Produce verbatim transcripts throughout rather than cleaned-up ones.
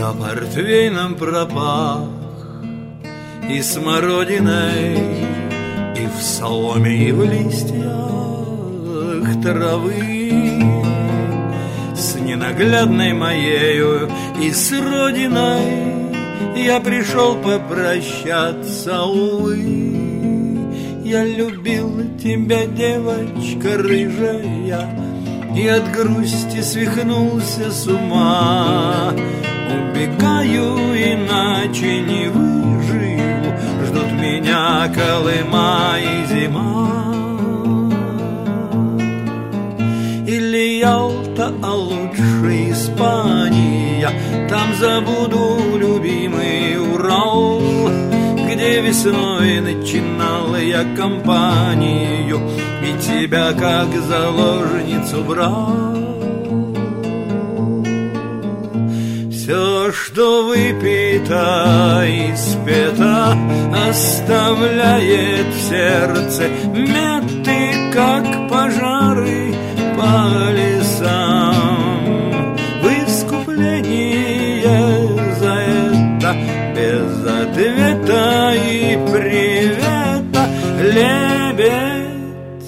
Я портвейном пропах и смородиной, и в соломе, и в листьях травы. С ненаглядной моею и с родиной я пришел попрощаться, увы. Я любил тебя, девочка рыжая, и от грусти свихнулся с ума. Убегаю, иначе не выживу, ждут меня Колыма и зима. Или Ялта, а лучше Испания, там забуду любимый Урал, где весной начинал я компанию и тебя как заложницу брал. Все, что выпито и спето, оставляет в сердце меты, как пожары по лесам. В искупление за это без ответа и привета лебедь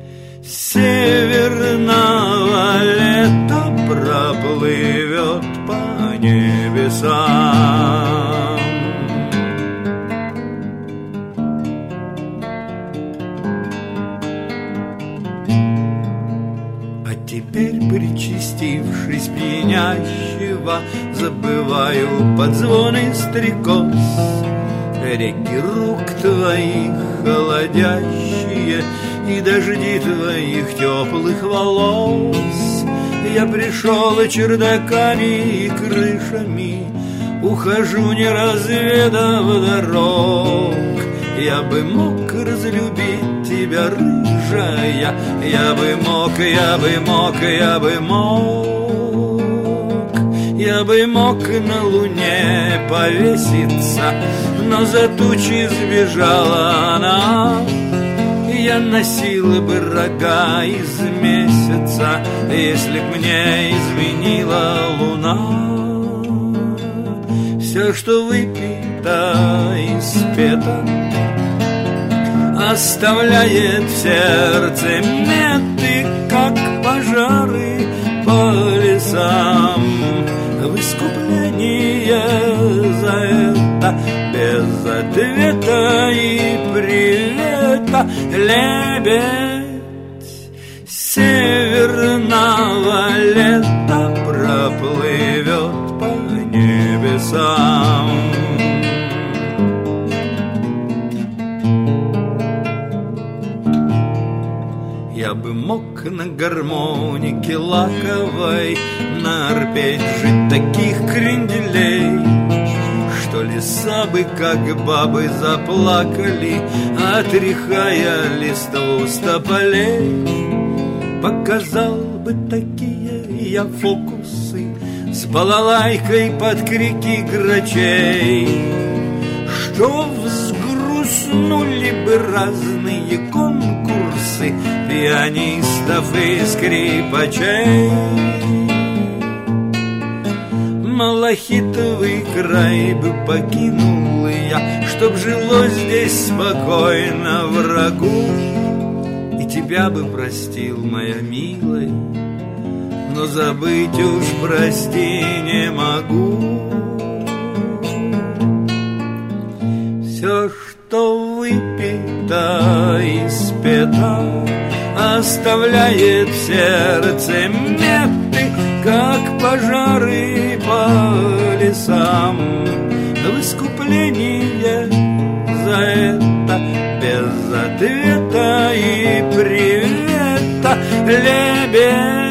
северного лета проплывет по небесам. А теперь, причастившись пьянящего, забываю под звоны стрекоз реки рук твоих холодящие и дожди твоих теплых волос. Я пришел чердаками и крышами, ухожу, не разведав дорог. Я бы мог разлюбить тебя, рыжая, я бы мог, я бы мог, я бы мог. Я бы мог на луне повеситься, но за тучи сбежала она. Я носил бы рога из месяца, если б мне изменила луна. Все, что выпито и спето, оставляет в сердце меты, как пожары по лесам. В искупление за это без ответа и привета лебедь северного лета проплывет по небесам. Я бы мог на гармонике лаковой на арпеджи таких кренделей, что леса бы, как бабы, заплакали, отряхая листву с тополей. Показал бы такие я фокусы с балалайкой под крики грачей, что взгрустнули бы разные конкурсы пианистов и скрипачей. Малахитовый край бы покинул я, чтоб жилось здесь спокойно врагу. И тебя бы простил, моя милая, но забыть уж, прости, не могу. Все, что выпито и спето, оставляет в сердце меты, как пожары по лесам. В искупление за это без ответа и привета лебедь